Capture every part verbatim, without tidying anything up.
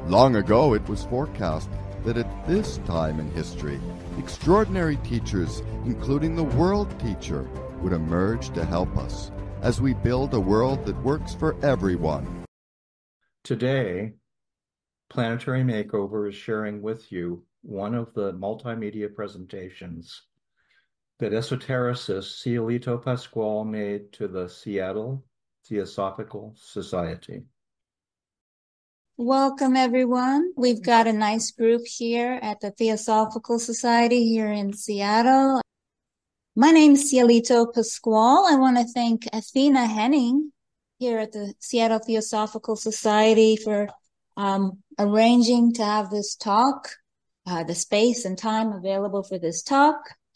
Long ago, it was forecast that at this time in history, extraordinary teachers, including the world teacher, would emerge to help us as we build a world that works for everyone. Today, Planetary Makeover is sharing with you one of the multimedia presentations that esotericist Cielito Pascual made to the Seattle Theosophical Society. Welcome, everyone. We've got a nice group here at the Theosophical Society here in Seattle. My name is Cielito Pascual. I want to thank Athena Henning here at the Seattle Theosophical Society for um, arranging to have this talk, uh, the space and time available for this talk.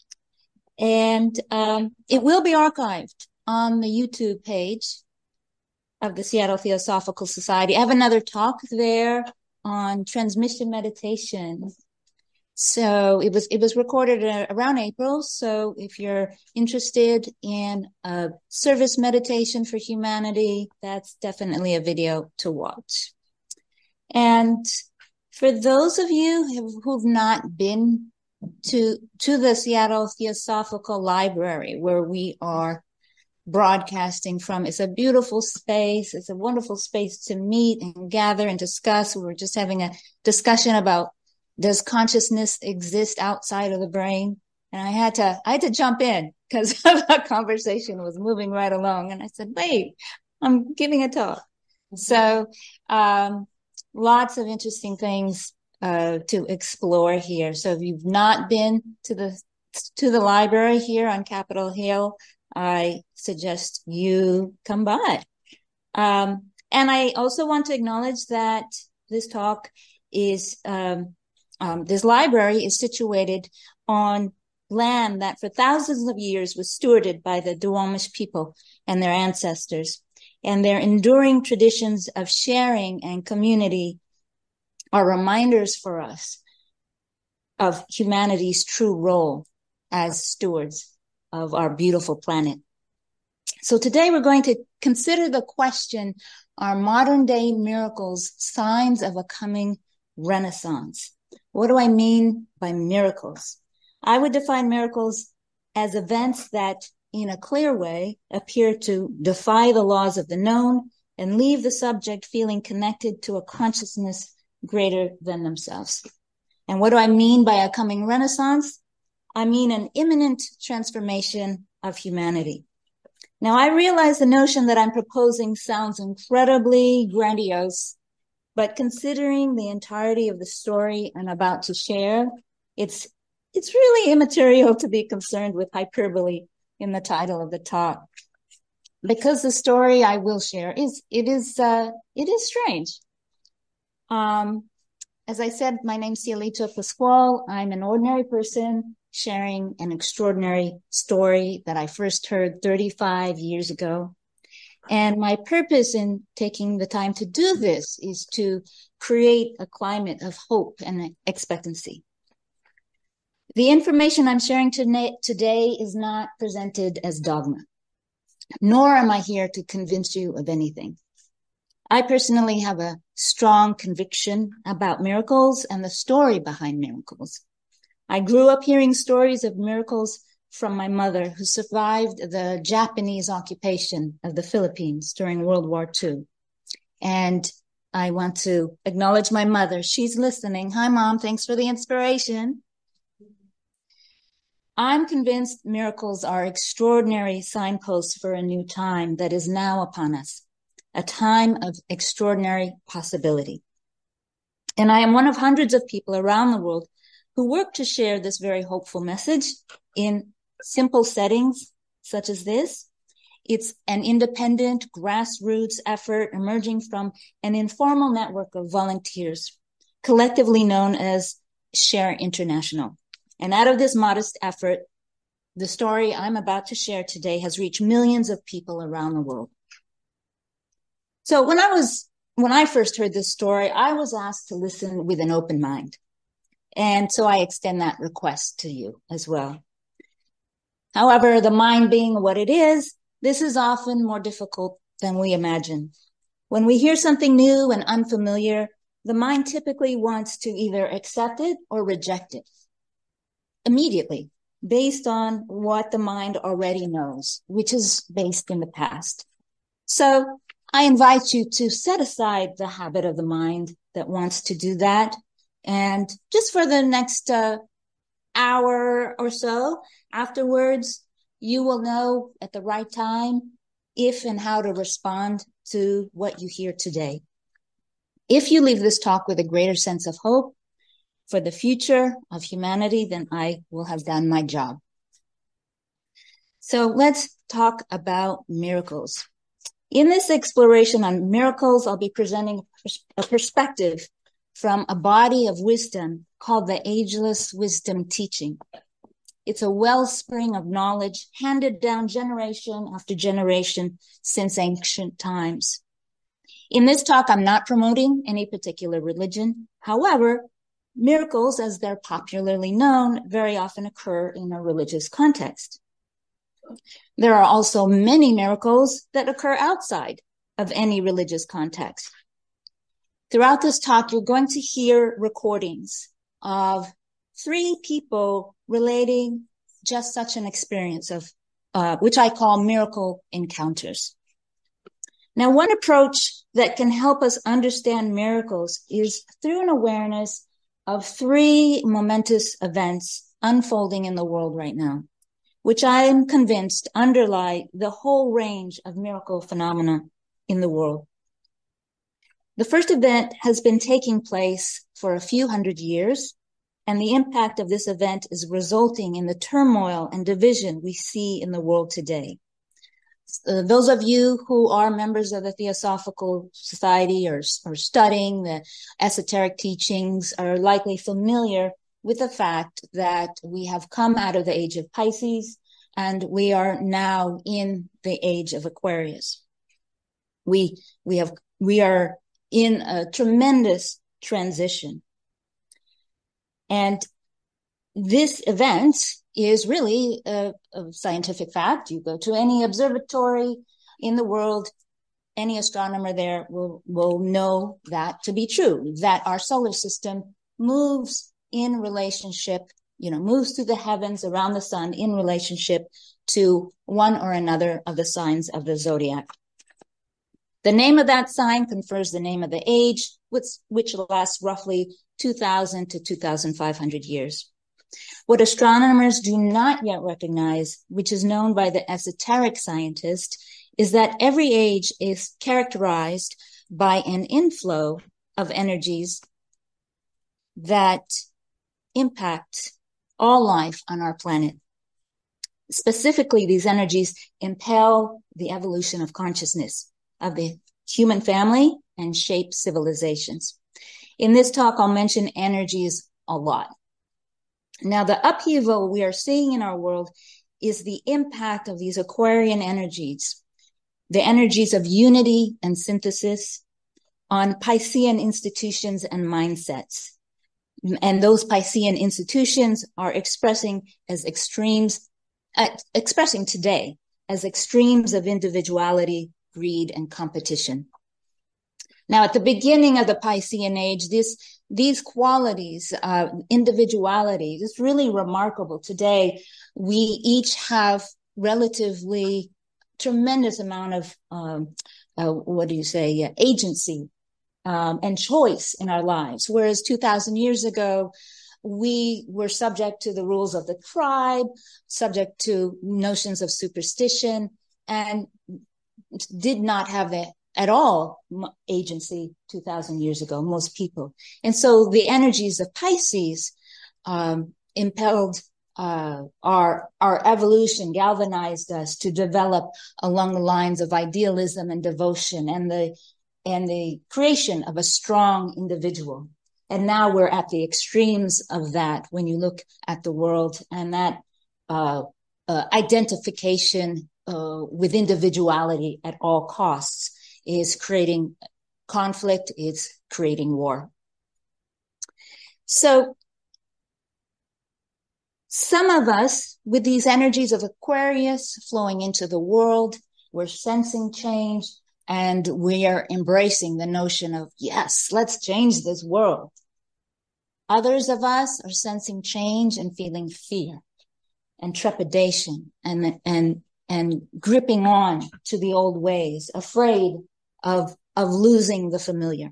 And um, it will be archived on the YouTube page of the Seattle Theosophical Society. I have another talk there on transmission meditation. So it was it was recorded around April. So if you're interested in a service meditation for humanity, that's definitely a video to watch. And for those of you who've not been to to the Seattle Theosophical Library, where we are broadcasting from, it's a beautiful space. It's a wonderful space to meet and gather and discuss. We were just having a discussion about, does consciousness exist outside of the brain? And I had to, I had to jump in because the conversation was moving right along. And I said, wait, I'm giving a talk. So, um, lots of interesting things, uh, to explore here. So if you've not been to the, to the library here on Capitol Hill, I suggest you come by. Um, and I also want to acknowledge that this talk is, um, um, this library is situated on land that for thousands of years was stewarded by the Duwamish people and their ancestors. And their enduring traditions of sharing and community are reminders for us of humanity's true role as stewards of our beautiful planet. So today we're going to consider the question, are modern day miracles signs of a coming renaissance? What do I mean by miracles? I would define miracles as events that, in a clear way, appear to defy the laws of the known and leave the subject feeling connected to a consciousness greater than themselves. And what do I mean by a coming renaissance? I mean an imminent transformation of humanity. Now, I realize the notion that I'm proposing sounds incredibly grandiose, but considering the entirety of the story I'm about to share, it's it's really immaterial to be concerned with hyperbole in the title of the talk, because the story I will share is it is uh, it is strange. Um, as I said, my name's Cielito Pascual. I'm an ordinary person sharing an extraordinary story that I first heard thirty-five years ago. And my purpose in taking the time to do this is to create a climate of hope and expectancy. The information I'm sharing today is not presented as dogma, nor am I here to convince you of anything. I personally have a strong conviction about miracles and the story behind miracles. I grew up hearing stories of miracles from my mother, who survived the Japanese occupation of the Philippines during World War Two. And I want to acknowledge my mother. She's listening. Hi, Mom. Thanks for the inspiration. I'm convinced miracles are extraordinary signposts for a new time that is now upon us, a time of extraordinary possibility. And I am one of hundreds of people around the world who work to share this very hopeful message in simple settings such as this. It's an independent grassroots effort emerging from an informal network of volunteers, collectively known as Share International. And out of this modest effort, the story I'm about to share today has reached millions of people around the world. So when I was, when I first heard this story, I was asked to listen with an open mind. And so I extend that request to you as well. However, the mind being what it is, this is often more difficult than we imagine. When we hear something new and unfamiliar, the mind typically wants to either accept it or reject it immediately, based on what the mind already knows, which is based in the past. So I invite you to set aside the habit of the mind that wants to do that. And just for the next uh, hour or so afterwards, you will know at the right time if and how to respond to what you hear today. If you leave this talk with a greater sense of hope for the future of humanity, then I will have done my job. So let's talk about miracles. In this exploration on miracles, I'll be presenting a perspective from a body of wisdom called the Ageless Wisdom Teaching. It's a wellspring of knowledge handed down generation after generation since ancient times. In this talk, I'm not promoting any particular religion. However, miracles, as they're popularly known, very often occur in a religious context. There are also many miracles that occur outside of any religious context. Throughout this talk, you're going to hear recordings of three people relating just such an experience of, uh, which I call miracle encounters. Now, one approach that can help us understand miracles is through an awareness of three momentous events unfolding in the world right now, which I am convinced underlie the whole range of miracle phenomena in the world. The first event has been taking place for a few hundred years, and the impact of this event is resulting in the turmoil and division we see in the world today. Uh, those of you who are members of the Theosophical Society or, or studying the esoteric teachings are likely familiar with the fact that we have come out of the age of Pisces and we are now in the age of Aquarius. We, we have, we are in a tremendous transition. And this event is really a, a scientific fact. You go to any observatory in the world, any astronomer there will, will know that to be true, that our solar system moves in relationship, you know, moves through the heavens around the sun in relationship to one or another of the signs of the zodiac. The name of that sign confers the name of the age, which, which lasts roughly two thousand to two thousand five hundred years. What astronomers do not yet recognize, which is known by the esoteric scientist, is that every age is characterized by an inflow of energies that impact all life on our planet. Specifically, these energies impel the evolution of consciousness of the human family and shape civilizations. In this talk, I'll mention energies a lot. Now, the upheaval we are seeing in our world is the impact of these Aquarian energies, the energies of unity and synthesis on Piscean institutions and mindsets. And those Piscean institutions are expressing as extremes, uh, expressing today as extremes of individuality, greed, and competition. Now, at the beginning of the Piscean age, this, these qualities, uh, individuality, is really remarkable. Today, we each have relatively tremendous amount of, um, uh, what do you say, uh, agency um, and choice in our lives. Whereas two thousand years ago, we were subject to the rules of the tribe, subject to notions of superstition, and did not have the at all agency two thousand years ago, most people. And so the energies of Pisces um, impelled uh, our, our evolution, galvanized us to develop along the lines of idealism and devotion and the, and the creation of a strong individual. And now we're at the extremes of that when you look at the world, and that uh, uh, identification uh, with individuality at all costs is creating conflict, it's creating war. So some of us, with these energies of Aquarius flowing into the world, we're sensing change. And we are embracing the notion of, yes, let's change this world. Others of us are sensing change and feeling fear and trepidation and, and, and gripping on to the old ways, afraid of, of losing the familiar.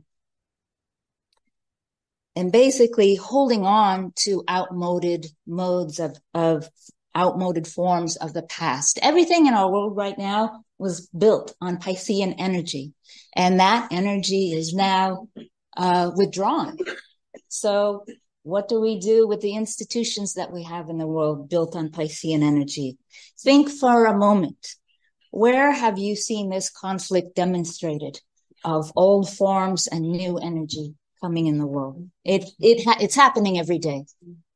And basically holding on to outmoded modes of, of outmoded forms of the past. Everything in our world right now was built on Piscean energy, and that energy is now uh, withdrawn. So what do we do with the institutions that we have in the world built on Piscean energy? Think for a moment. Where have you seen this conflict demonstrated of old forms and new energy coming in the world? It, it ha- it's happening every day.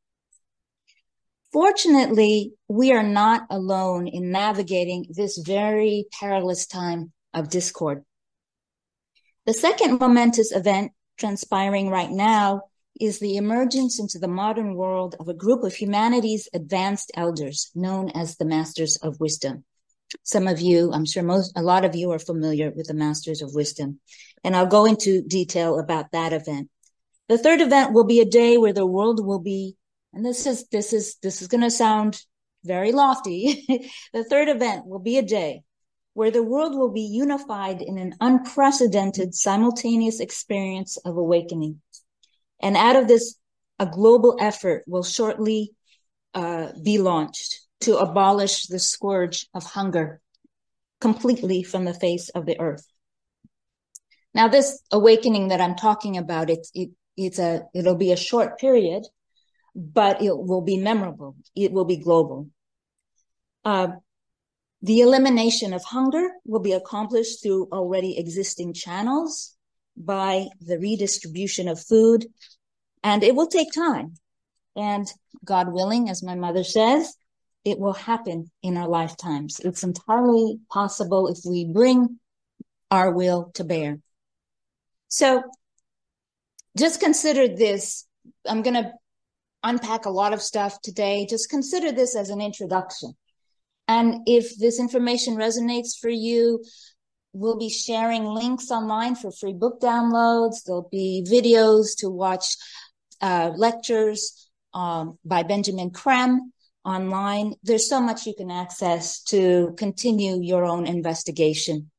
Fortunately, we are not alone in navigating this very perilous time of discord. The second momentous event transpiring right now is the emergence into the modern world of a group of humanity's advanced elders known as the Masters of Wisdom. Some of you, I'm sure most, a lot of you are familiar with the Masters of Wisdom, and I'll go into detail about that event. The third event will be a day where the world will be, and this is, this is, this is going to sound very lofty. The third event will be a day where the world will be unified in an unprecedented simultaneous experience of awakening. And out of this, a global effort will shortly uh, be launched to abolish the scourge of hunger completely from the face of the earth. Now, this awakening that I'm talking about, it's, it, it's a, it'll be a short period, but it will be memorable. It will be global. Uh, the elimination of hunger will be accomplished through already existing channels by the redistribution of food, and it will take time. And God willing, as my mother says, it will happen in our lifetimes. It's entirely possible if we bring our will to bear. So just consider this. I'm going to unpack a lot of stuff today. Just consider this as an introduction. And if this information resonates for you, we'll be sharing links online for free book downloads. There'll be videos to watch uh, lectures um, by Benjamin Creme online. There's so much you can access to continue your own investigation.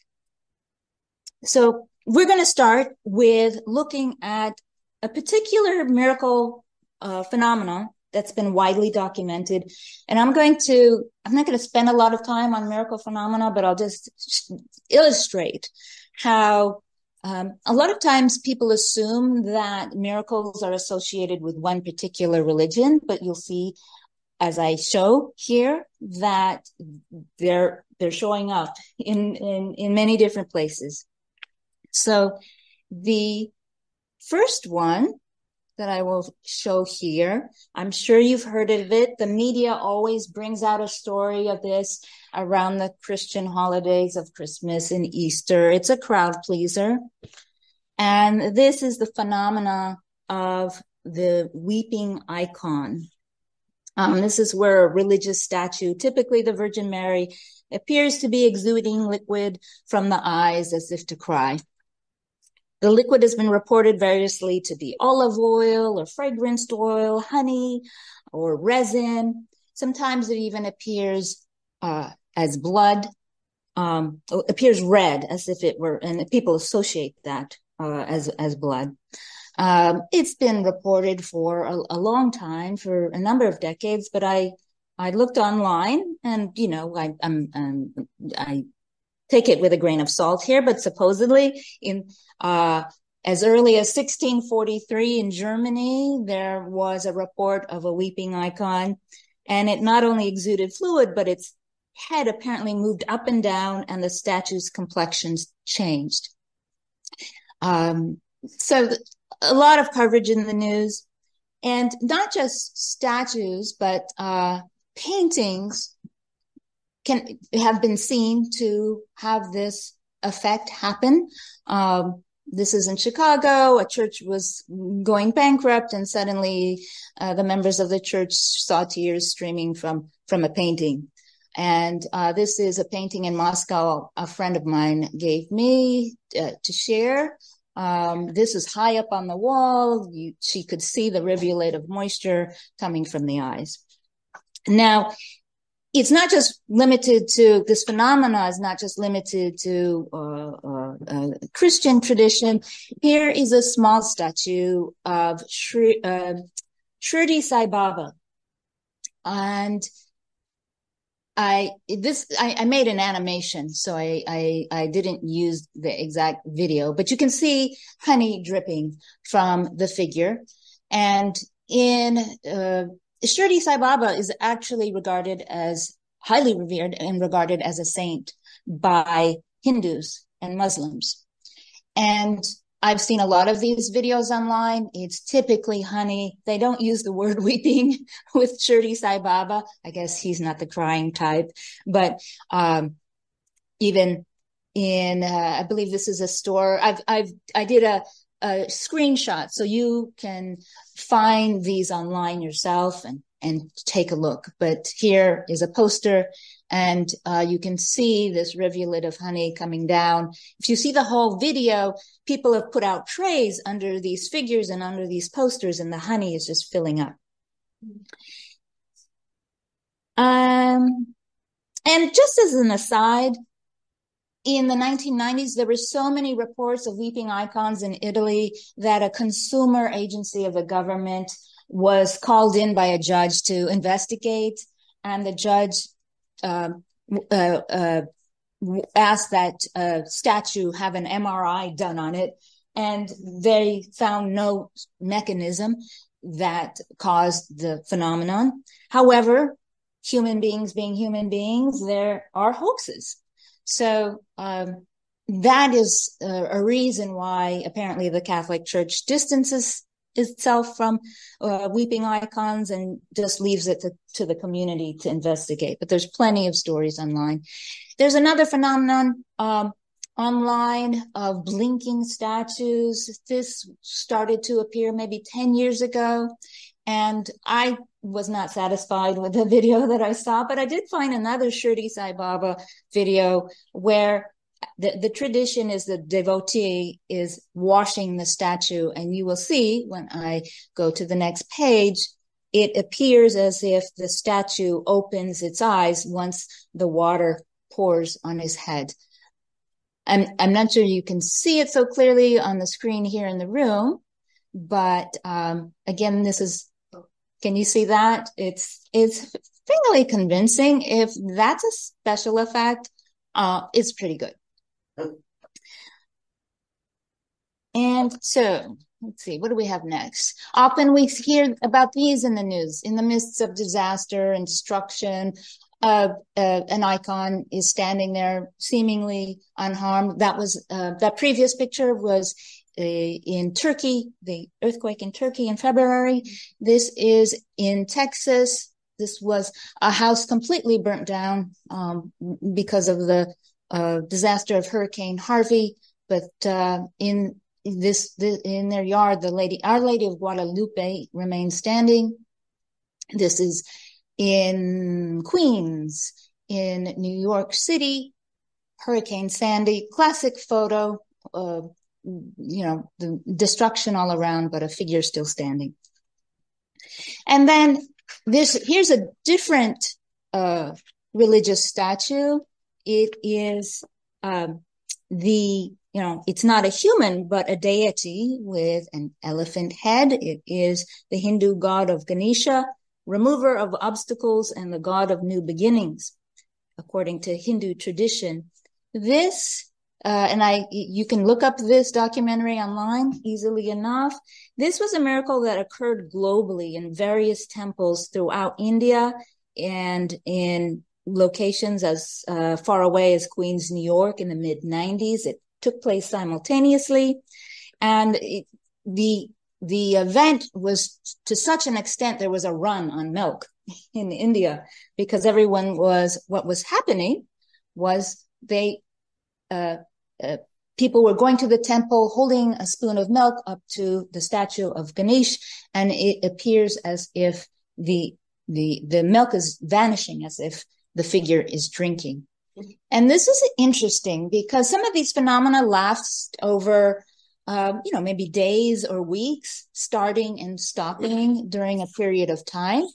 So we're going to start with looking at a particular miracle uh, phenomenon that's been widely documented. And I'm going to, I'm not going to spend a lot of time on miracle phenomena, but I'll just illustrate how um, a lot of times people assume that miracles are associated with one particular religion, but you'll see, as I show here, that they're, they're showing up in, in, in many different places. So the first one that I will show here, I'm sure you've heard of it. The media always brings out a story of this around the Christian holidays of Christmas and Easter. It's a crowd pleaser. And this is the phenomena of the weeping icon. Um, this is where a religious statue, typically the Virgin Mary, appears to be exuding liquid from the eyes as if to cry. The liquid has been reported variously to be olive oil or fragranced oil, honey, or resin. Sometimes it even appears uh, as blood, um, appears red, as if it were, and people associate that uh, as as blood. Um, it's been reported for a, a long time, for a number of decades, but I I looked online, and you know I I'm, um, I. take it with a grain of salt here, but supposedly in uh, as early as sixteen forty-three in Germany, there was a report of a weeping icon, and it not only exuded fluid, but its head apparently moved up and down, and the statue's complexions changed. Um, so th- a lot of coverage in the news, and not just statues, but uh, paintings can have been seen to have this effect happen. Um, this is in Chicago. A church was going bankrupt, and suddenly uh, the members of the church saw tears streaming from, from a painting. And uh, this is a painting in Moscow a friend of mine gave me uh, to share. Um, this is high up on the wall. You, she could see the rivulet of moisture coming from the eyes. Now, it's not just limited to, this phenomena is not just limited to uh, uh, uh, Christian tradition. Here is a small statue of Shri, uh, Shirdi Sai Baba. And I this I, I made an animation, so I, I I didn't use the exact video, but you can see honey dripping from the figure. And in uh, Shirdi Sai Baba is actually regarded as highly revered and regarded as a saint by Hindus and Muslims. And I've seen a lot of these videos online. It's typically honey. They don't use the word weeping with Shirdi Sai Baba. I guess he's not the crying type. But um, even in, uh, I believe this is a store. I've, I've, I did a, a screenshot, so you can find these online yourself and, and take a look. But here is a poster, and uh, you can see this rivulet of honey coming down. If you see the whole video, people have put out trays under these figures and under these posters, and the honey is just filling up. Um, and just as an aside, in the nineteen nineties, there were so many reports of weeping icons in Italy that a consumer agency of the government was called in by a judge to investigate, and the judge uh, uh, uh, asked that uh, statue have an M R I done on it, and they found no mechanism that caused the phenomenon. However, human beings being human beings, there are hoaxes. So um, that is a, a reason why apparently the Catholic Church distances itself from uh, weeping icons and just leaves it to, to the community to investigate. But there's plenty of stories online. There's another phenomenon um, online of blinking statues. This started to appear maybe ten years ago. And I was not satisfied with the video that I saw, but I did find another Shirdi Sai Baba video where the, the tradition is the devotee is washing the statue. And you will see when I go to the next page, it appears as if the statue opens its eyes once the water pours on his head. I'm, I'm not sure you can see it so clearly on the screen here in the room, but um, again, this is, can you see that? It's, it's fairly convincing. If that's a special effect, uh, it's pretty good. And so, let's see, what do we have next? Often we hear about these in the news. In the midst of disaster and destruction, uh, uh, an icon is standing there seemingly unharmed. That was, uh, that previous picture was uh, in Turkey, the earthquake in Turkey in February. This is in Texas. This was a house completely burnt down um, because of the uh, disaster of Hurricane Harvey. But uh, in this, this, in their yard, the lady, Our Lady of Guadalupe remains standing. This is in Queens, in New York City, Hurricane Sandy, classic photo of, you know, the destruction all around, but a figure still standing. And then this, here's a different uh, religious statue. It is um, the, you know, it's not a human, but a deity with an elephant head. It is the Hindu god of Ganesha, remover of obstacles and the god of new beginnings, according to Hindu tradition. This, uh, and I, you can look up this documentary online easily enough. This was a miracle that occurred globally in various temples throughout India and in locations as uh, far away as Queens, New York in the mid nineties. It took place simultaneously. And it, the The event was to such an extent, there was a run on milk in India because everyone was, what was happening was they, uh, uh, people were going to the temple holding a spoon of milk up to the statue of Ganesh, and it appears as if the, the, the milk is vanishing, as if the figure is drinking. And this is interesting because some of these phenomena last over, um, you know, maybe days or weeks, starting and stopping during a period of time.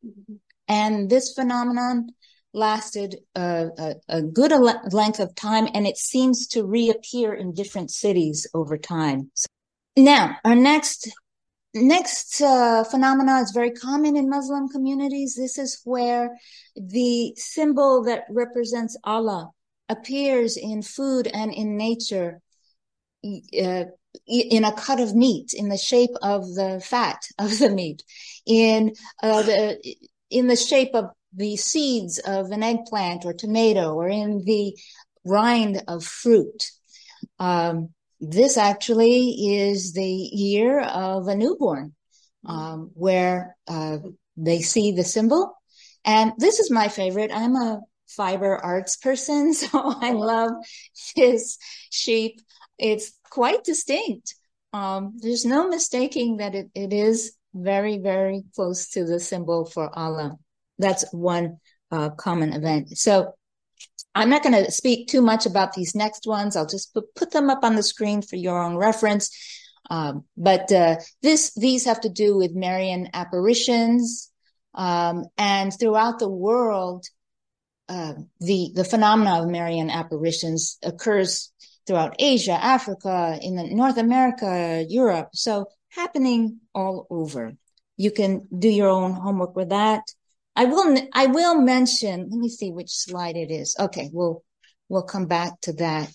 And this phenomenon lasted a, a, a good length of time, and it seems to reappear in different cities over time. So, now, our next next uh, phenomena is very common in Muslim communities. This is where the symbol that represents Allah appears in food and in nature, uh, in a cut of meat, in the shape of the fat of the meat, in uh, the in the shape of the seeds of an eggplant or tomato, or in the rind of fruit. Um, this actually is the year of a newborn, um, where uh, they see the symbol. And this is my favorite. I'm a fiber arts person, so I love this sheep. It's quite distinct. Um, there's no mistaking that it, it is very, very close to the symbol for Allah. That's one uh, common event. So I'm not going to speak too much about these next ones. I'll just put, put them up on the screen for your own reference. Um, but uh, this these have to do with Marian apparitions. Um, and throughout the world, uh, the, the phenomena of Marian apparitions occurs throughout Asia, Africa, in the North America, Europe. So happening all over. You can do your own homework with that. I will I will mention, let me see which slide it is. Okay, we'll we'll come back to that.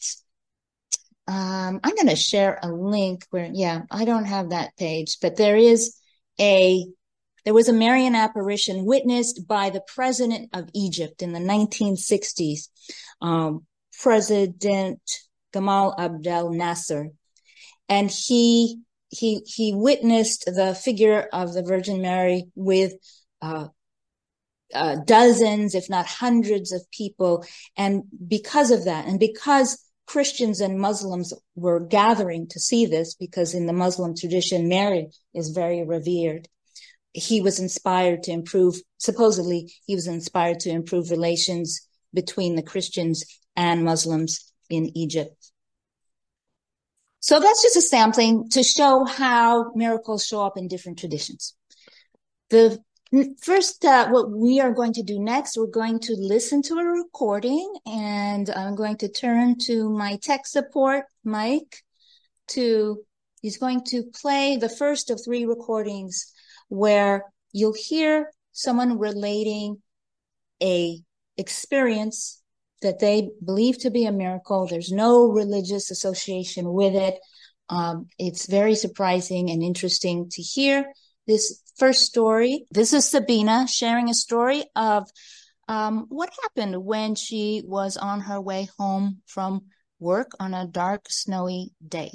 Um, I'm going to share a link where, yeah, I don't have that page, but there is a, there was a Marian apparition witnessed by the president of Egypt in the nineteen sixties, um, President Gamal Abdel Nasser. And he, he, he witnessed the figure of the Virgin Mary with, uh, Uh, dozens, if not hundreds of people. And because of that, and because Christians and Muslims were gathering to see this, because in the Muslim tradition, Mary is very revered, he was inspired to improve, supposedly he was inspired to improve relations between the Christians and Muslims in Egypt. So that's just a sampling to show how miracles show up in different traditions. The First, uh, what we are going to do next, we're going to listen to a recording, and I'm going to turn to my tech support, Mike, to, he's going to play the first of three recordings where you'll hear someone relating a experience that they believe to be a miracle. There's no religious association with it. Um, it's very surprising and interesting to hear this first story. This is Sabina sharing a story of um, what happened when she was on her way home from work on a dark, snowy day.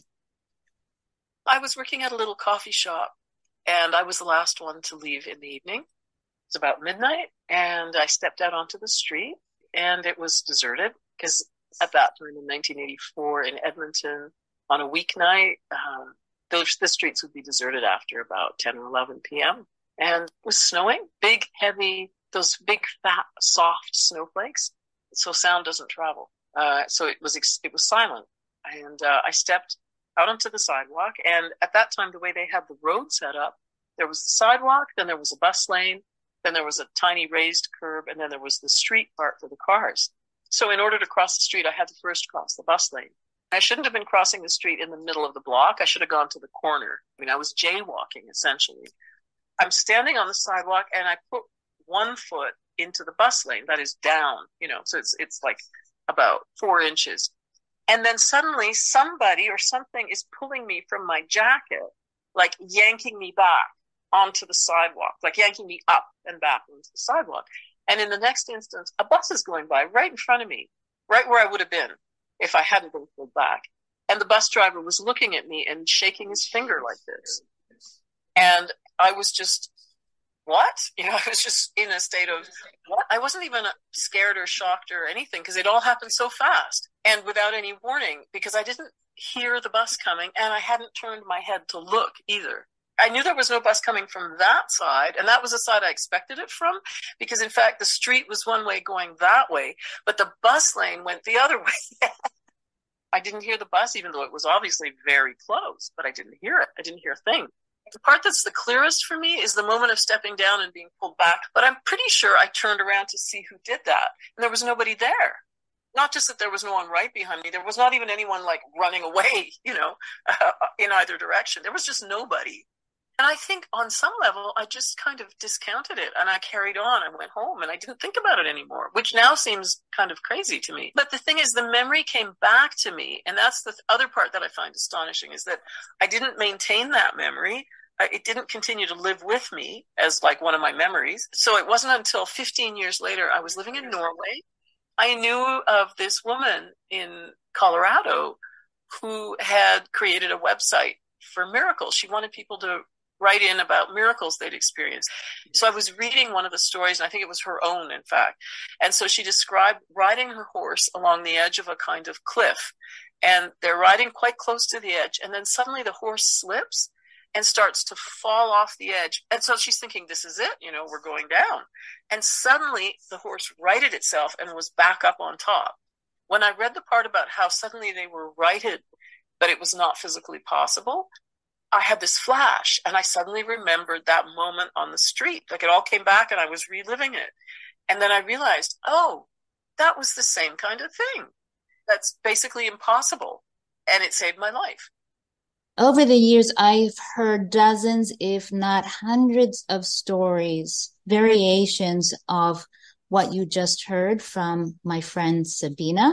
I was working at a little coffee shop, and I was the last one to leave in the evening. It was about midnight, and I stepped out onto the street, and it was deserted, because at that time in nineteen eighty-four in Edmonton, on a weeknight, um, Those, the streets would be deserted after about ten or eleven p.m. And it was snowing, big, heavy, those big, fat, soft snowflakes. So sound doesn't travel. Uh, so it was it was silent. And uh, I stepped out onto the sidewalk. And at that time, the way they had the road set up, there was the sidewalk, then there was a bus lane, then there was a tiny raised curb, and then there was the street part for the cars. So in order to cross the street, I had to first cross the bus lane. I shouldn't have been crossing the street in the middle of the block. I should have gone to the corner. I mean, I was jaywalking, essentially. I'm standing on the sidewalk, and I put one foot into the bus lane. That is down, you know, so it's it's like about four inches. And then suddenly somebody or something is pulling me from my jacket, like yanking me back onto the sidewalk, like yanking me up and back onto the sidewalk. And in the next instance, a bus is going by right in front of me, right where I would have been if I hadn't been pulled back. And the bus driver was looking at me and shaking his finger like this. And I was just, what? You know, I was just in a state of, what? I wasn't even scared or shocked or anything, because it all happened so fast and without any warning, because I didn't hear the bus coming and I hadn't turned my head to look either. I knew there was no bus coming from that side, and that was the side I expected it from, because in fact the street was one way going that way, but the bus lane went the other way. I didn't hear the bus, even though it was obviously very close, but I didn't hear it. I didn't hear a thing. The part that's the clearest for me is the moment of stepping down and being pulled back, but I'm pretty sure I turned around to see who did that, and there was nobody there. Not just that there was no one right behind me, there was not even anyone like running away, you know, uh, in either direction. There was just nobody. And I think on some level, I just kind of discounted it and I carried on. I went home and I didn't think about it anymore, which now seems kind of crazy to me. But the thing is, the memory came back to me. And that's the other part that I find astonishing, is that I didn't maintain that memory. It didn't continue to live with me as like one of my memories. So it wasn't until fifteen years later, I was living in Norway. I knew of this woman in Colorado who had created a website for miracles. She wanted people to write in about miracles they'd experienced. So I was reading one of the stories, and I think it was her own, in fact. And so she described riding her horse along the edge of a kind of cliff. And they're riding quite close to the edge. And then suddenly the horse slips and starts to fall off the edge. And so she's thinking, this is it, you know, we're going down. And suddenly the horse righted itself and was back up on top. When I read the part about how suddenly they were righted, but it was not physically possible, I had this flash, and I suddenly remembered that moment on the street. Like it all came back and I was reliving it. And then I realized, oh, that was the same kind of thing. That's basically impossible. And it saved my life. Over the years, I've heard dozens, if not hundreds of stories, variations of what you just heard from my friend Sabina.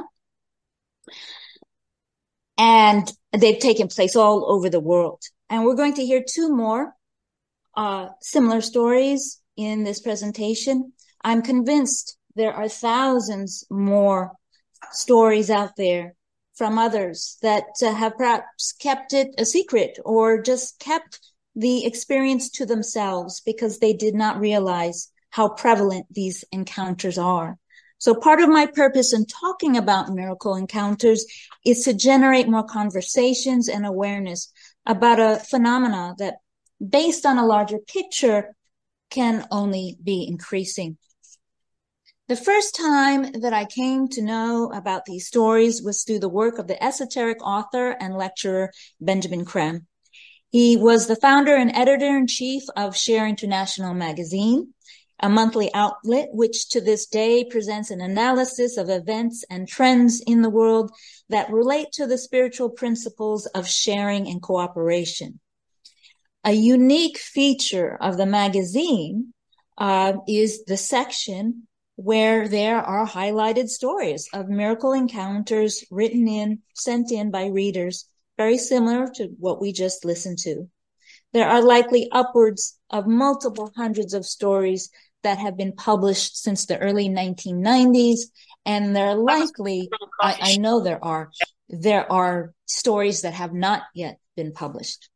And they've taken place all over the world. And we're going to hear two more uh, similar stories in this presentation. I'm convinced there are thousands more stories out there from others that uh, have perhaps kept it a secret or just kept the experience to themselves because they did not realize how prevalent these encounters are. So part of my purpose in talking about miracle encounters is to generate more conversations and awareness about a phenomena that, based on a larger picture, can only be increasing. The first time that I came to know about these stories was through the work of the esoteric author and lecturer Benjamin Creme. He was the founder and editor-in-chief of Share International magazine, a monthly outlet which to this day presents an analysis of events and trends in the world that relate to the spiritual principles of sharing and cooperation. A unique feature of the magazine uh, is the section where there are highlighted stories of miracle encounters written in, sent in by readers, very similar to what we just listened to. There are likely upwards of multiple hundreds of stories that have been published since the early nineteen nineties, and there are likely, I, I know there are, there are stories that have not yet been published.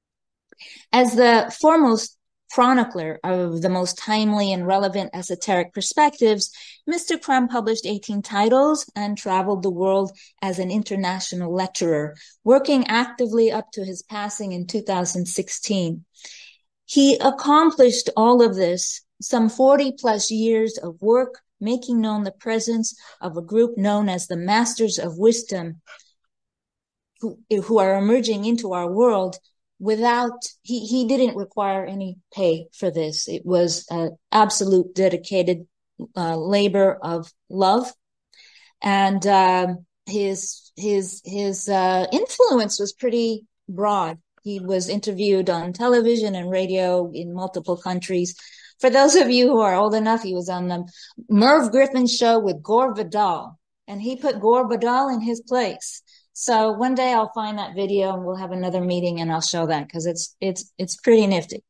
As the foremost chronicler of the most timely and relevant esoteric perspectives, Mister Creme published eighteen titles and traveled the world as an international lecturer, working actively up to his passing in two thousand sixteen. He accomplished all of this, some forty plus years of work, making known the presence of a group known as the Masters of Wisdom, who, who are emerging into our world without, he, he didn't require any pay for this. It was an absolute dedicated uh, labor of love. And um, his, his, his uh, influence was pretty broad. He was interviewed on television and radio in multiple countries. For those of you who are old enough, he was on the Merv Griffin show with Gore Vidal, and he put Gore Vidal in his place. So one day I'll find that video and we'll have another meeting and I'll show that because it's, it's, it's pretty nifty.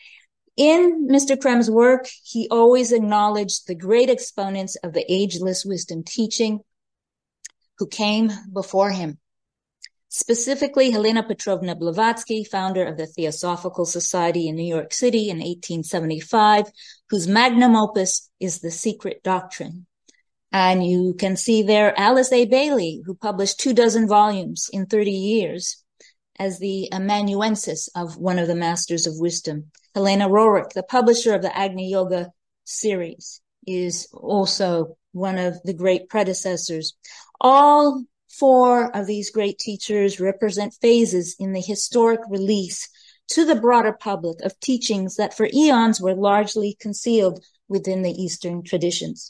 In Mister Creme's work, he always acknowledged the great exponents of the ageless wisdom teaching who came before him. Specifically, Helena Petrovna Blavatsky, founder of the Theosophical Society in New York City in eighteen seventy-five, whose magnum opus is The Secret Doctrine. And you can see there Alice A. Bailey, who published two dozen volumes in thirty years. as the amanuensis of one of the masters of wisdom. Helena Roerich, the publisher of the Agni Yoga series, is also one of the great predecessors. All four of these great teachers represent phases in the historic release to the broader public of teachings that for eons were largely concealed within the Eastern traditions.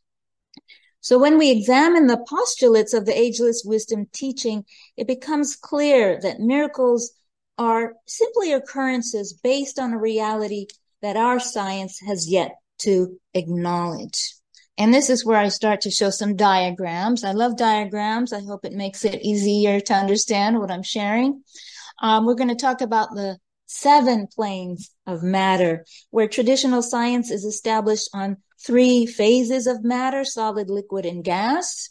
So when we examine the postulates of the ageless wisdom teaching, it becomes clear that miracles are simply occurrences based on a reality that our science has yet to acknowledge. And this is where I start to show some diagrams. I love diagrams. I hope it makes it easier to understand what I'm sharing. Um, we're going to talk about the seven planes of matter, where traditional science is established on three phases of matter: solid, liquid, and gas.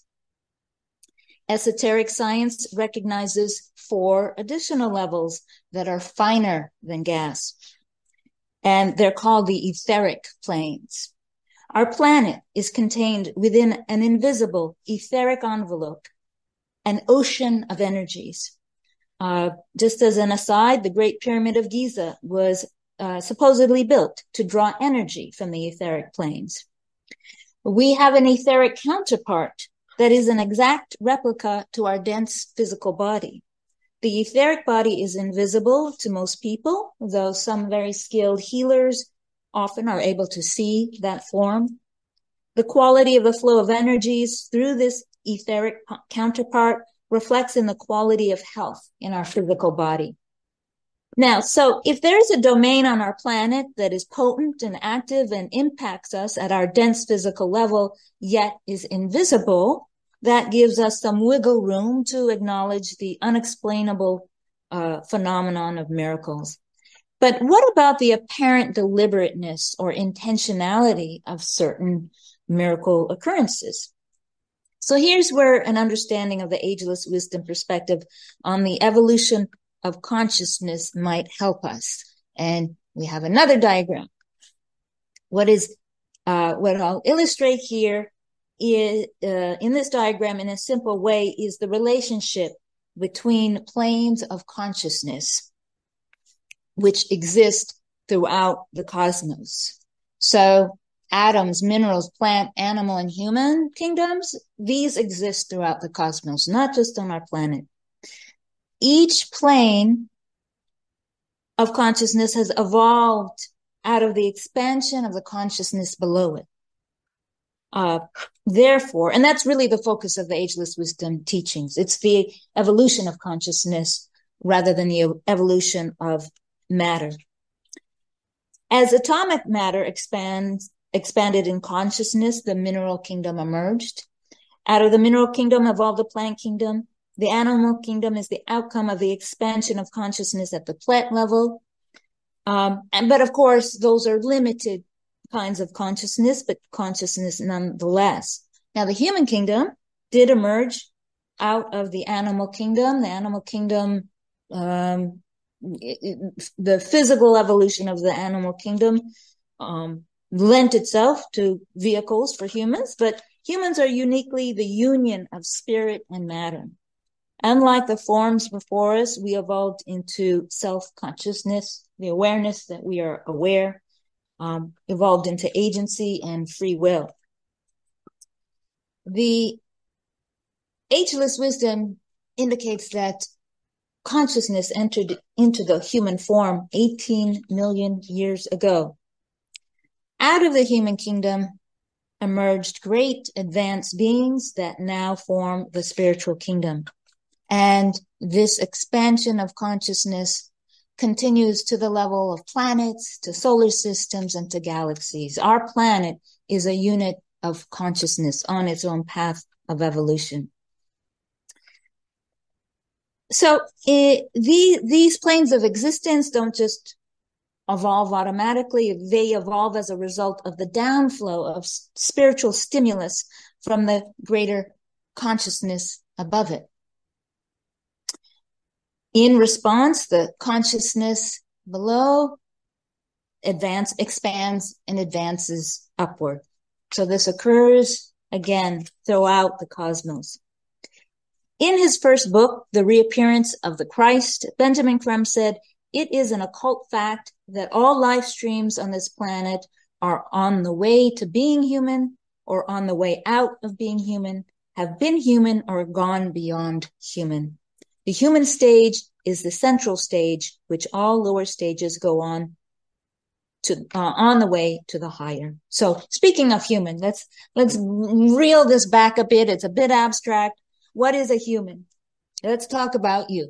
Esoteric science recognizes four additional levels that are finer than gas, and they're called the etheric planes. Our planet is contained within an invisible etheric envelope, an ocean of energies. Uh, just as an aside, the Great Pyramid of Giza was uh, supposedly built to draw energy from the etheric planes. We have an etheric counterpart that is an exact replica to our dense physical body. The etheric body is invisible to most people, though some very skilled healers often are able to see that form. The quality of the flow of energies through this etheric counterpart reflects in the quality of health in our physical body. Now, so if there's a domain on our planet that is potent and active and impacts us at our dense physical level, yet is invisible, that gives us some wiggle room to acknowledge the unexplainable uh, phenomenon of miracles. But what about the apparent deliberateness or intentionality of certain miracle occurrences? So here's where an understanding of the ageless wisdom perspective on the evolution of consciousness might help us. And we have another diagram. What is, uh, what I'll illustrate here is, uh, in this diagram in a simple way, is the relationship between planes of consciousness, which exist throughout the cosmos. So atoms, minerals, plant, animal, and human kingdoms, these exist throughout the cosmos, not just on our planet. Each plane of consciousness has evolved out of the expansion of the consciousness below it. Uh, therefore, and that's really the focus of the ageless wisdom teachings. It's the evolution of consciousness rather than the evolution of matter. As atomic matter expands, expanded in consciousness, the mineral kingdom emerged. Out of the mineral kingdom evolved the plant kingdom. The animal kingdom is the outcome of the expansion of consciousness at the plant level. Um, and, but of course, those are limited kinds of consciousness, but consciousness nonetheless. Now, the human kingdom did emerge out of the animal kingdom. The animal kingdom, um, it, it, the physical evolution of the animal kingdom um, lent itself to vehicles for humans, but humans are uniquely the union of spirit and matter. Unlike the forms before us, we evolved into self-consciousness, the awareness that we are aware, um, evolved into agency and free will. The ageless wisdom indicates that consciousness entered into the human form eighteen million years ago. Out of the human kingdom emerged great advanced beings that now form the spiritual kingdom. And this expansion of consciousness continues to the level of planets, to solar systems, and to galaxies. Our planet is a unit of consciousness on its own path of evolution. So it, the, these planes of existence don't just evolve automatically. They evolve as a result of the downflow of spiritual stimulus from the greater consciousness above it. In response, the consciousness below advance, expands and advances upward. So this occurs again throughout the cosmos. In his first book, The Reappearance of the Christ, Benjamin Crumb said, "It is an occult fact that all life streams on this planet are on the way to being human or on the way out of being human, have been human or gone beyond human. The human stage is the central stage, which all lower stages go on to uh, on the way to the higher." So speaking of human, let's let's reel this back a bit. It's a bit abstract. What is a human? Let's talk about you.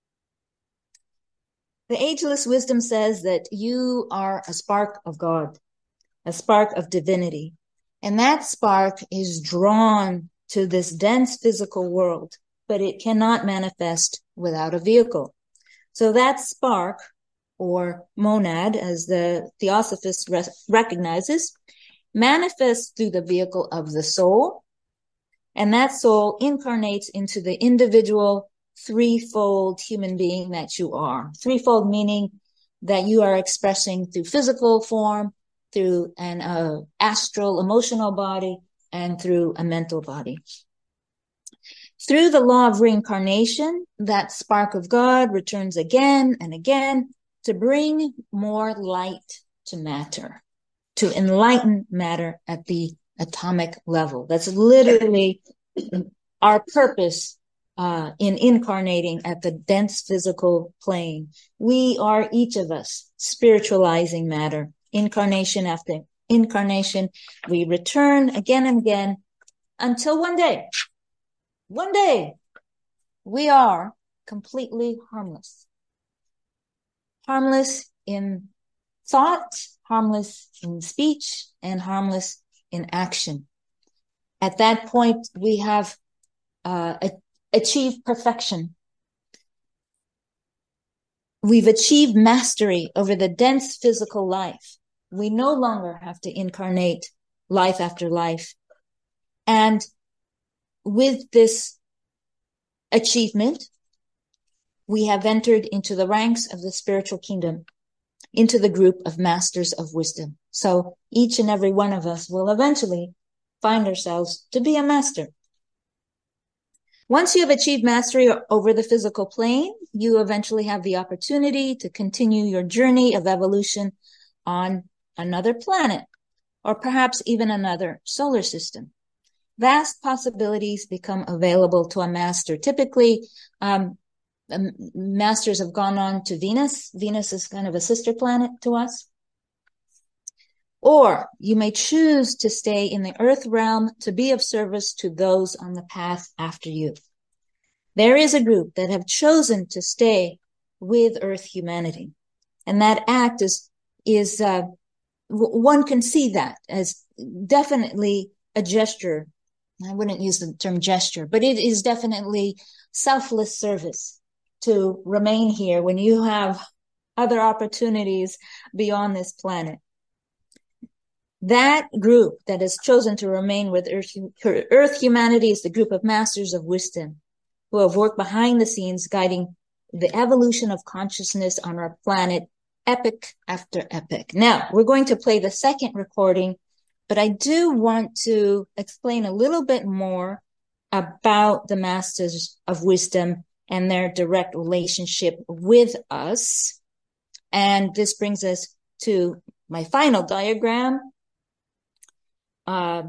The ageless wisdom says that you are a spark of God, a spark of divinity. And that spark is drawn to this dense physical world, but it cannot manifest without a vehicle. So that spark, or monad, as the Theosophist re- recognizes, manifests through the vehicle of the soul, and that soul incarnates into the individual threefold human being that you are. Threefold meaning that you are expressing through physical form, through an uh, astral emotional body, and through a mental body. Through the law of reincarnation, that spark of God returns again and again to bring more light to matter, to enlighten matter at the atomic level. That's literally our purpose uh, in incarnating at the dense physical plane. We are, each of us, spiritualizing matter, incarnation after incarnation. We return again and again until one day, one day, we are completely harmless. Harmless in thought, harmless in speech, and harmless in action. At that point, we have uh, a- achieved perfection. We've achieved mastery over the dense physical life. We no longer have to incarnate life after life. And with this achievement, we have entered into the ranks of the spiritual kingdom, into the group of masters of wisdom. So each and every one of us will eventually find ourselves to be a master. Once you have achieved mastery over the physical plane, you eventually have the opportunity to continue your journey of evolution on another planet, or perhaps even another solar system. Vast possibilities become available to a master. Typically, um, um, masters have gone on to Venus. Venus is kind of a sister planet to us. Or you may choose to stay in the earth realm to be of service to those on the path after you. There is a group that have chosen to stay with earth humanity. And that act is, is uh, w- one can see that as definitely a gesture. I wouldn't use the term gesture, but it is definitely selfless service to remain here when you have other opportunities beyond this planet. That group that has chosen to remain with Earth, Earth humanity is the group of masters of wisdom who have worked behind the scenes guiding the evolution of consciousness on our planet, epoch after epoch. Now, we're going to play the second recording, but I do want to explain a little bit more about the masters of wisdom and their direct relationship with us. And this brings us to my final diagram. Uh,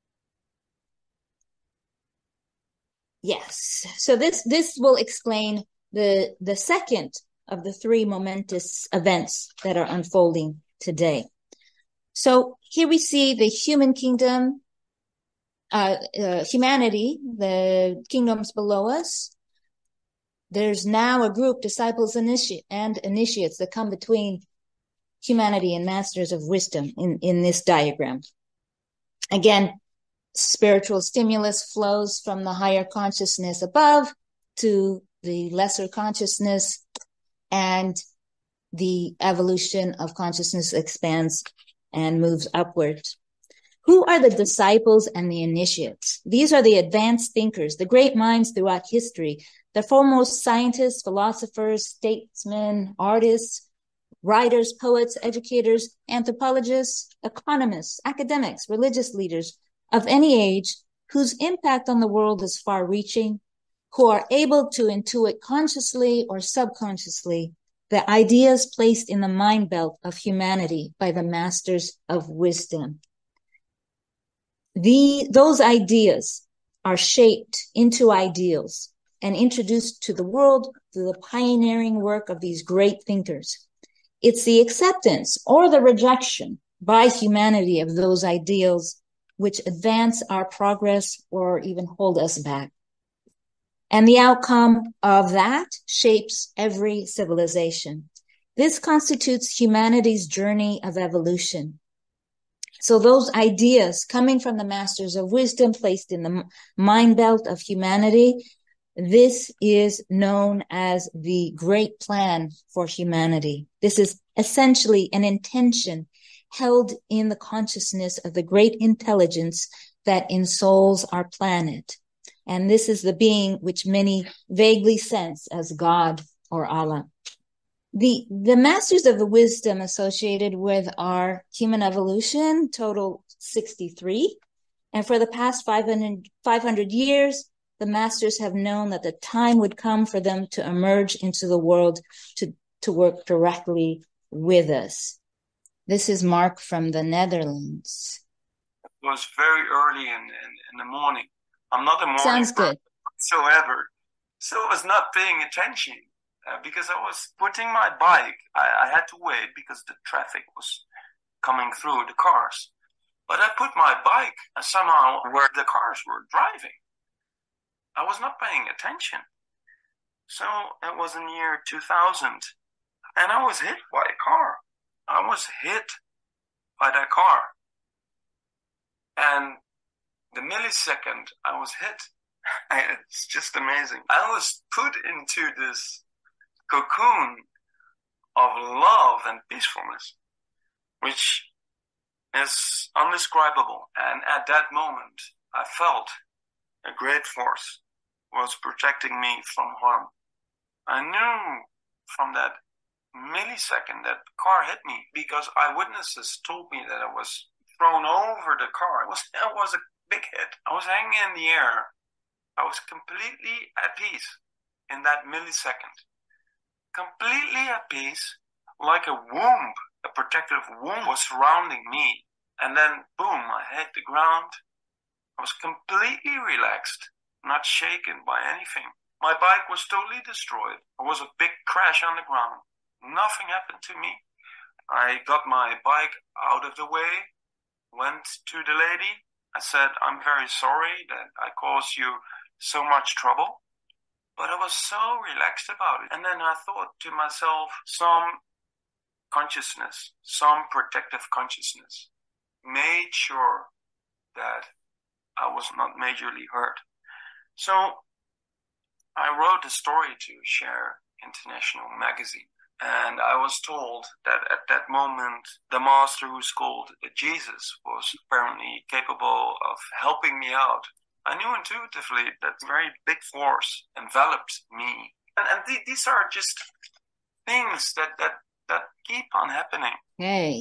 yes, so this this will explain the the second of the three momentous events that are unfolding today. So here we see the human kingdom, uh, uh, humanity, the kingdoms below us. There's now a group, disciples initi- and initiates, that come between humanity and masters of wisdom in, in this diagram. Again, spiritual stimulus flows from the higher consciousness above to the lesser consciousness, and the evolution of consciousness expands and moves upward. Who are the disciples and the initiates? These are the advanced thinkers, the great minds throughout history, the foremost scientists, philosophers, statesmen, artists, writers, poets, educators, anthropologists, economists, academics, religious leaders of any age whose impact on the world is far-reaching, who are able to intuit consciously or subconsciously the ideas placed in the mind belt of humanity by the masters of wisdom. The, those ideas are shaped into ideals and introduced to the world through the pioneering work of these great thinkers. It's the acceptance or the rejection by humanity of those ideals which advance our progress or even hold us back. And the outcome of that shapes every civilization. This constitutes humanity's journey of evolution. So those ideas coming from the masters of wisdom placed in the mind belt of humanity, this is known as the great plan for humanity. This is essentially an intention held in the consciousness of the great intelligence that ensouls our planet. And this is the being which many vaguely sense as God or Allah. The, the masters of the wisdom associated with our human evolution total sixty-three. And for the past five hundred, five hundred years, the masters have known that the time would come for them to emerge into the world to, to work directly with us. This is Mark from the Netherlands. It was very early in, in, in the morning. I'm not a morning Sounds person good. whatsoever. So I was not paying attention uh, because I was putting my bike. I, I had to wait because the traffic was coming through the cars. But I put my bike somehow where the cars were driving. I was not paying attention. So it was in year two thousand. And I was hit by a car. I was hit by that car. And the millisecond I was hit, it's just amazing. I was put into this cocoon of love and peacefulness, which is undescribable. And at that moment, I felt a great force was protecting me from harm. I knew from that millisecond that the car hit me because eyewitnesses told me that I was thrown over the car. It was, it was a big hit. I was hanging in the air. I was completely at peace in that millisecond. Completely at peace, like a womb, a protective womb was surrounding me. And then, boom, I hit the ground. I was completely relaxed, not shaken by anything. My bike was totally destroyed. There was a big crash on the ground. Nothing happened to me. I got my bike out of the way, went to the lady. I said, I'm very sorry that I caused you so much trouble. But I was so relaxed about it. And then I thought to myself, some consciousness, some protective consciousness made sure that I was not majorly hurt. So I wrote a story to Share International magazine. And I was told that at that moment, the master who's called Jesus was apparently capable of helping me out. I knew intuitively that a very big force enveloped me. And, and th- these are just things that, that, that keep on happening. Okay.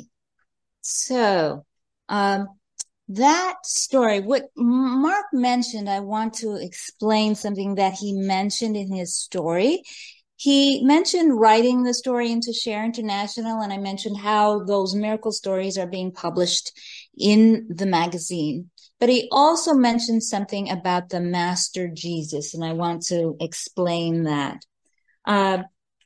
So, um, that story, what Mark mentioned, I want to explain something that he mentioned in his story. He mentioned writing the story into Share International, and I mentioned how those miracle stories are being published in the magazine. But he also mentioned something about the Master Jesus, and I want to explain that. Uh,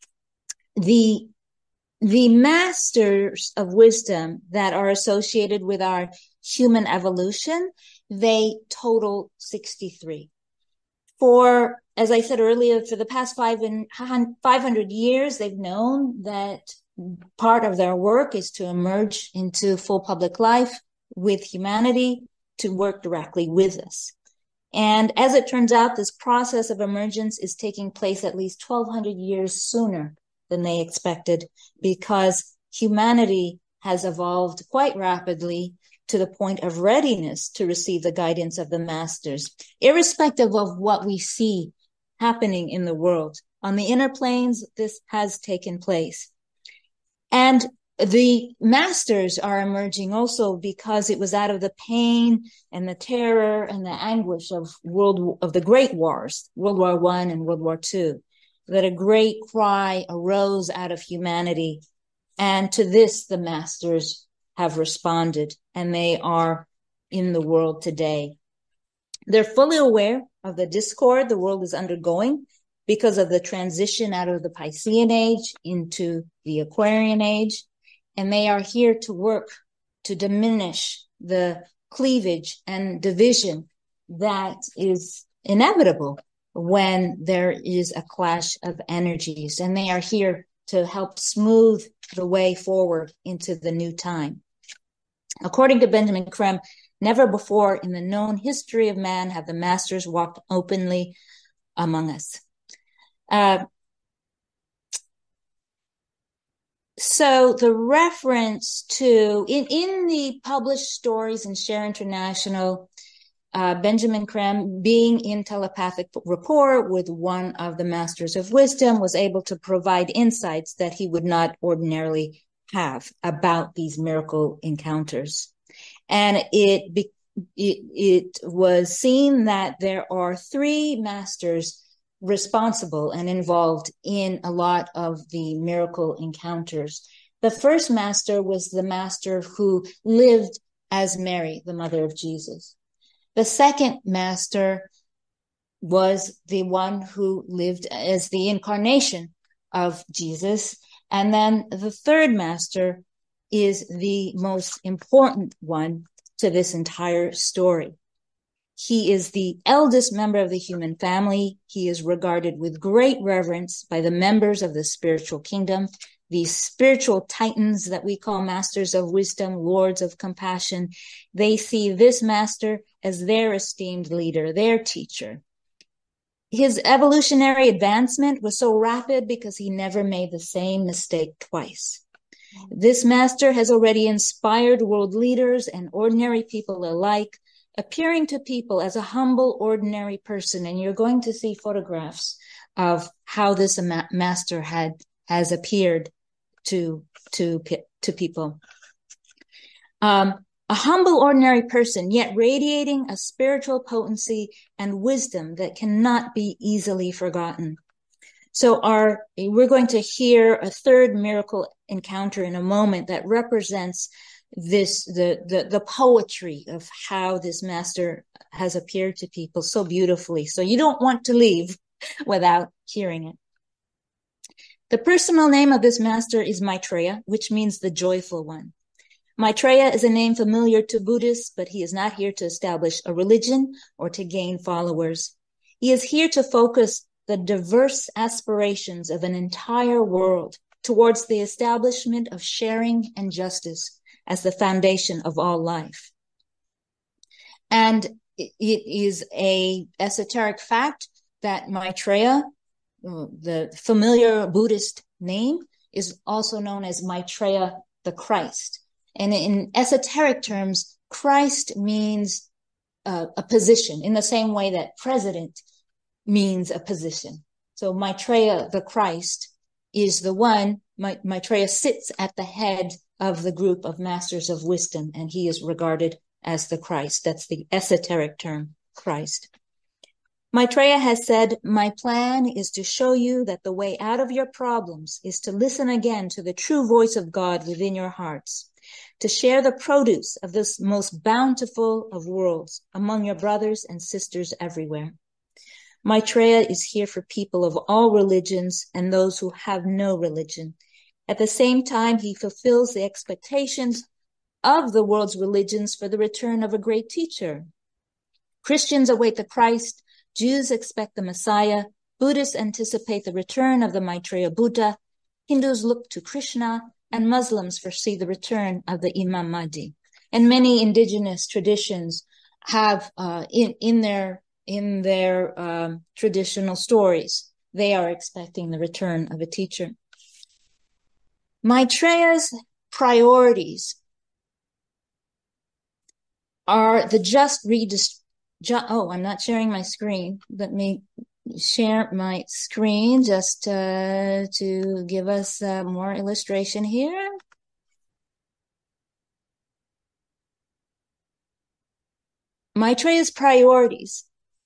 the, the masters of wisdom that are associated with our human evolution, they total sixty-three. For, as I said earlier, for the past five and five hundred years, they've known that part of their work is to emerge into full public life with humanity, to work directly with us. And as it turns out, this process of emergence is taking place at least twelve hundred years sooner than they expected, because humanity has evolved quite rapidly to the point of readiness to receive the guidance of the masters, irrespective of what we see happening in the world. On the inner planes, this has taken place. And the masters are emerging also because it was out of the pain and the terror and the anguish of world of the great wars, World War One and World War Two, that a great cry arose out of humanity. And to this, the masters have responded, and they are in the world today. They're fully aware of the discord the world is undergoing because of the transition out of the Piscean age into the Aquarian age. And they are here to work to diminish the cleavage and division that is inevitable when there is a clash of energies. And they are here to help smooth the way forward into the new time. According to Benjamin Creme, never before in the known history of man have the masters walked openly among us. Uh, So the reference to, in, in the published stories in Share International, uh, Benjamin Creme, being in telepathic rapport with one of the masters of wisdom, was able to provide insights that he would not ordinarily have about these miracle encounters. And it, it, it was seen that there are three masters responsible and involved in a lot of the miracle encounters. The first master was the master who lived as Mary, the mother of Jesus. The second master was the one who lived as the incarnation of Jesus. And then the third master is the most important one to this entire story. He is the eldest member of the human family. He is regarded with great reverence by the members of the spiritual kingdom, these spiritual titans that we call masters of wisdom, lords of compassion. They see this master as their esteemed leader, their teacher. His evolutionary advancement was so rapid because he never made the same mistake twice. This master has already inspired world leaders and ordinary people alike, appearing to people as a humble, ordinary person. And you're going to see photographs of how this ma- master had has appeared to, to, to people. Um, a humble, ordinary person, yet radiating a spiritual potency and wisdom that cannot be easily forgotten. So our, we're going to hear a third miracle encounter in a moment that represents this, the, the, the poetry of how this master has appeared to people so beautifully. So you don't want to leave without hearing it. The personal name of this master is Maitreya, which means the joyful one. Maitreya is a name familiar to Buddhists, but he is not here to establish a religion or to gain followers. He is here to focus the diverse aspirations of an entire world towards the establishment of sharing and justice as the foundation of all life. And it is a esoteric fact that Maitreya, the familiar Buddhist name, is also known as Maitreya the Christ. And in esoteric terms, Christ means uh, a position in the same way that president means a position. So Maitreya the Christ is the one, Maitreya sits at the head of the group of masters of wisdom, and he is regarded as the Christ. That's the esoteric term, Christ. Maitreya has said, "My plan is to show you that the way out of your problems is to listen again to the true voice of God within your hearts, to share the produce of this most bountiful of worlds among your brothers and sisters everywhere." Maitreya is here for people of all religions and those who have no religion. At the same time, he fulfills the expectations of the world's religions for the return of a great teacher. Christians await the Christ, Jews expect the Messiah, Buddhists anticipate the return of the Maitreya Buddha, Hindus look to Krishna, and Muslims foresee the return of the Imam Mahdi. And many indigenous traditions have uh, in, in their in their um, traditional stories, they are expecting the return of a teacher. Maitreya's priorities are the just redistribution. Ju- oh, I'm not sharing my screen. Let me share my screen just uh, to give us uh, more illustration here. Maitreya's priorities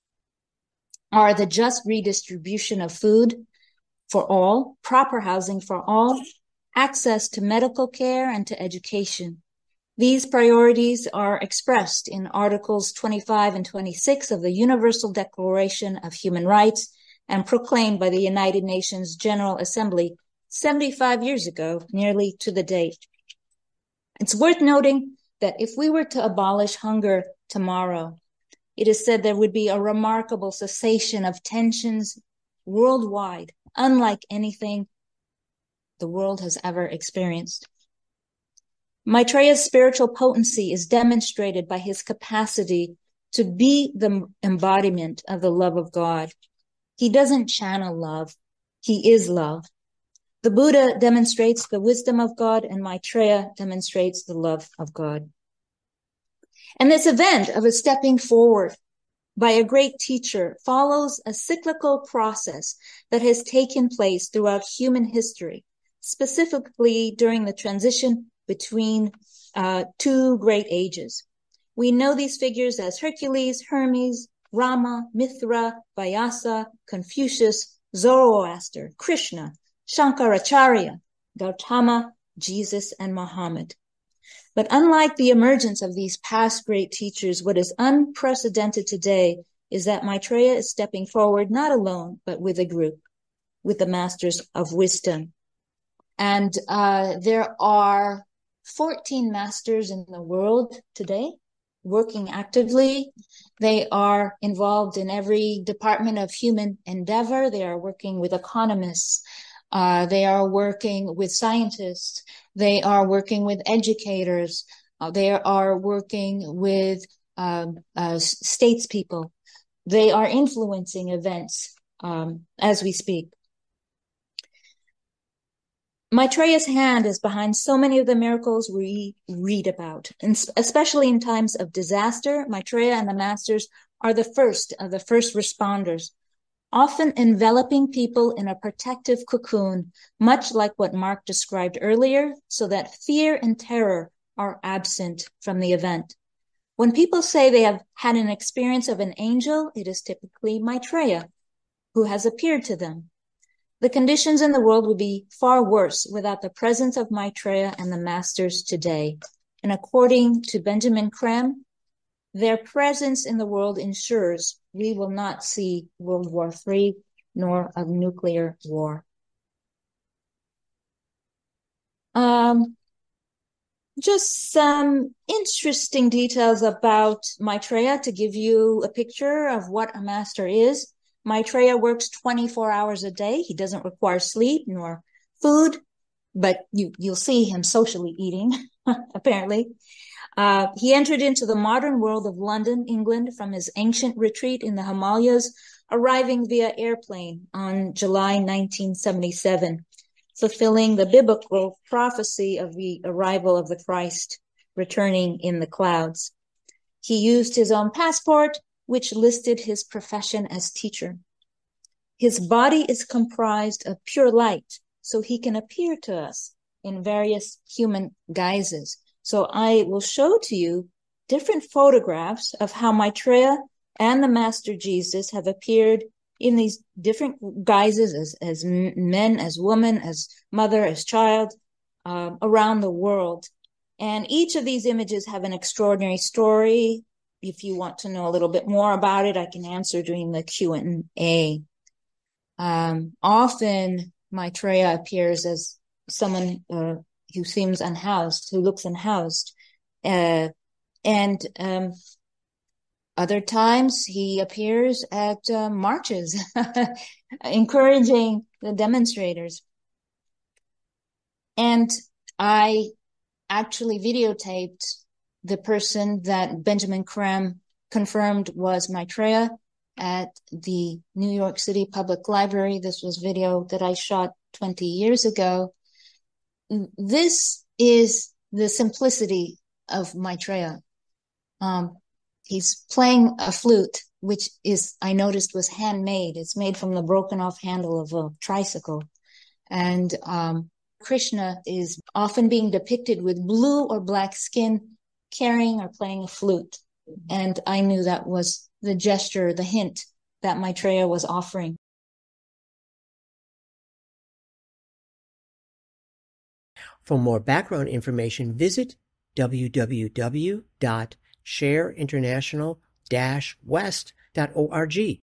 are the just redistribution of food for all, proper housing for all, access to medical care and to education. These priorities are expressed in Articles twenty-five and twenty-six of the Universal Declaration of Human Rights and proclaimed by the United Nations General Assembly seventy-five years ago, nearly to the date. It's worth noting that if we were to abolish hunger tomorrow, it is said there would be a remarkable cessation of tensions worldwide, unlike anything the world has ever experienced. Maitreya's spiritual potency is demonstrated by his capacity to be the embodiment of the love of God. He doesn't channel love, he is love. The Buddha demonstrates the wisdom of God, and Maitreya demonstrates the love of God. And this event of a stepping forward by a great teacher follows a cyclical process that has taken place throughout human history, specifically during the transition between uh, two great ages. We know these figures as Hercules, Hermes, Rama, Mithra, Vyasa, Confucius, Zoroaster, Krishna, Shankaracharya, Gautama, Jesus, and Muhammad. But unlike the emergence of these past great teachers, what is unprecedented today is that Maitreya is stepping forward not alone, but with a group, with the masters of wisdom. And uh, there are fourteen masters in the world today working actively. They are involved in every department of human endeavor. They are working with economists. Uh, they are working with scientists. They are working with educators. Uh, they are working with um, uh, statespeople. They are influencing events um, as we speak. Maitreya's hand is behind so many of the miracles we read about, and especially in times of disaster. Maitreya and the masters are the first of the first responders, often enveloping people in a protective cocoon, much like what Mark described earlier, so that fear and terror are absent from the event. When people say they have had an experience of an angel, it is typically Maitreya who has appeared to them. The conditions in the world would be far worse without the presence of Maitreya and the masters today. And according to Benjamin Creme, their presence in the world ensures we will not see World War Three nor a nuclear war. Um, just some interesting details about Maitreya to give you a picture of what a master is. Maitreya works twenty-four hours a day. He doesn't require sleep nor food, but you, you'll see him socially eating, apparently. Uh, he entered into the modern world of London, England, from his ancient retreat in the Himalayas, arriving via airplane on July nineteen seventy-seven, fulfilling the biblical prophecy of the arrival of the Christ returning in the clouds. He used his own passport, which listed his profession as teacher. His body is comprised of pure light, so he can appear to us in various human guises. So I will show to you different photographs of how Maitreya and the Master Jesus have appeared in these different guises as, as men, as woman, as mother, as child, uh, around the world. And each of these images have an extraordinary story. If you want to know a little bit more about it, I can answer during the Q and A. Um, often Maitreya appears as someone uh, who seems unhoused, who looks unhoused. Uh, and um, other times he appears at uh, marches, encouraging the demonstrators. And I actually videotaped the person that Benjamin Creme confirmed was Maitreya at the New York City Public Library. This was video that I shot twenty years ago. This is the simplicity of Maitreya. Um, he's playing a flute, which is, I noticed, was handmade. It's made from the broken off handle of a tricycle. And um, Krishna is often being depicted with blue or black skin, carrying or playing a flute. And I knew that was the gesture, the hint that Maitreya was offering. For more background information, visit w w w dot share international dash west dot org.